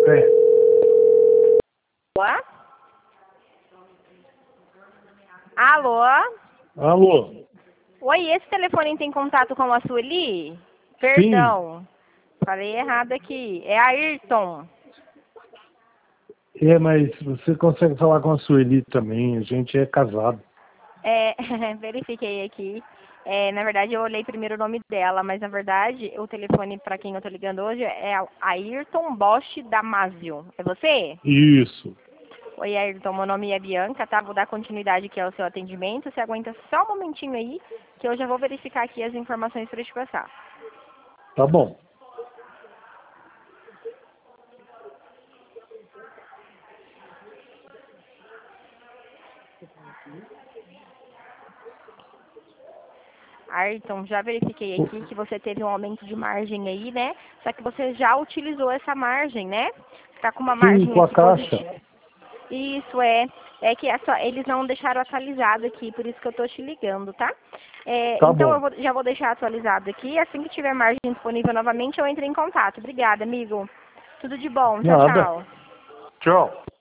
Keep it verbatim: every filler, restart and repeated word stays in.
É. Alô? Alô? Oi, esse telefone tem contato com a Sueli? Perdão. Sim. Falei errado aqui. É Ayrton. É, mas você consegue falar com a Sueli também, a gente é casado. É, verifiquei aqui. É, na verdade, eu olhei primeiro o nome dela, mas na verdade, o telefone para quem eu tô ligando hoje é Ayrton Bosch Damasio. É você? Isso. Oi, Ayrton, meu nome é Bianca, tá? Vou dar continuidade aqui ao seu atendimento. Você aguenta só um momentinho aí, que eu já vou verificar aqui as informações para te passar. Tá bom. Ayrton, já verifiquei aqui que você teve um aumento de margem aí, né? Só que você já utilizou essa margem, né? Tá com uma Sim, margem com a aqui caixa. positiva. Isso é, é que a sua, eles não deixaram atualizado aqui, por isso que eu tô te ligando, tá? É, Tá então bom. eu vou, já vou deixar atualizado aqui. Assim que tiver margem disponível novamente, eu entro em contato. Obrigada, amigo. Tudo de bom. Tchau, Nada. tchau. Tchau.